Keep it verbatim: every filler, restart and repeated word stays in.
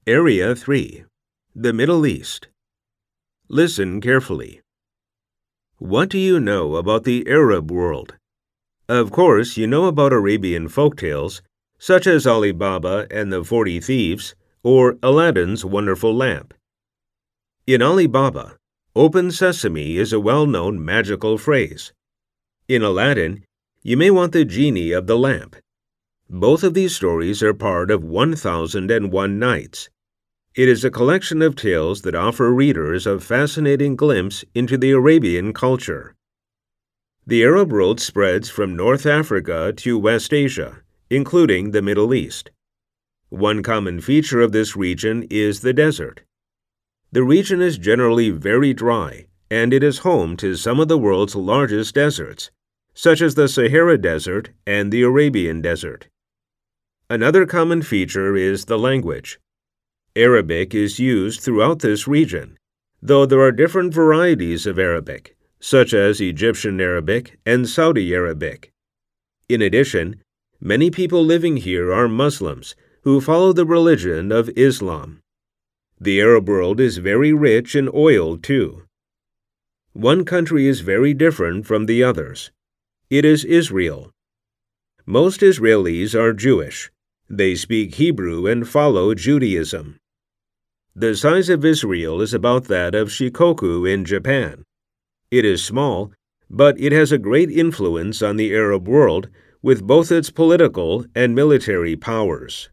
Area three. The Middle East. Listen carefully. What do you know about the Arab world? Of course, you know about Arabian folktales, such as Ali Baba and the Forty Thieves, or Aladdin's Wonderful Lamp. In Ali Baba, "Open Sesame" is a well-known magical phrase. In Aladdin, you may want the genie of the lamp. Both of these stories are part of one thousand and one Nights. It is a collection of tales that offer readers a fascinating glimpse into the Arabian culture. The Arab world spreads from North Africa to West Asia, including the Middle East. One common feature of this region is the desert. The region is generally very dry, and it is home to some of the world's largest deserts, such as the Sahara Desert and the Arabian Desert. Another common feature is the language. Arabic is used throughout this region, though there are different varieties of Arabic, such as Egyptian Arabic and Saudi Arabic. In addition, many people living here are Muslims who follow the religion of Islam. The Arab world is very rich in oil, too. One country is very different from the others. It is Israel. Most Israelis are Jewish. They speak Hebrew and follow Judaism. The size of Israel is about that of Shikoku in Japan. It is small, but it has a great influence on the Arab world with both its political and military powers.